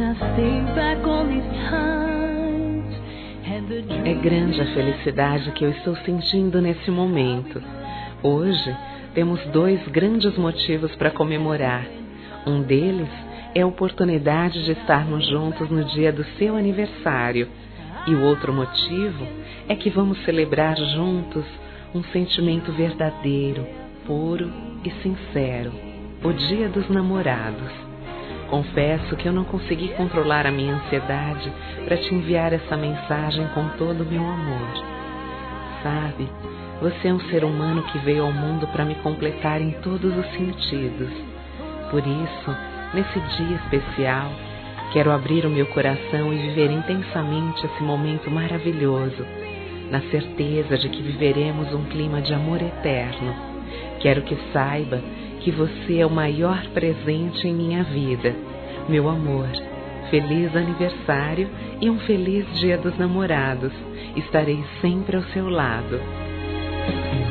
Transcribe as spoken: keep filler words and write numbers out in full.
É grande a felicidade que eu estou sentindo nesse momento. Hoje temos dois grandes motivos para comemorar. Um deles é a oportunidade de estarmos juntos no dia do seu aniversário. E o outro motivo é que vamos celebrar juntos um sentimento verdadeiro, puro e sincero, o Dia dos Namorados. Confesso que eu não consegui controlar a minha ansiedade para te enviar essa mensagem com todo o meu amor. Sabe, você é um ser humano que veio ao mundo para me completar em todos os sentidos. Por isso, nesse dia especial, quero abrir o meu coração e viver intensamente esse momento maravilhoso, na certeza de que viveremos um clima de amor eterno. Quero que saiba que você é o maior presente em minha vida. Meu amor, feliz aniversário e um feliz Dia dos Namorados. Estarei sempre ao seu lado.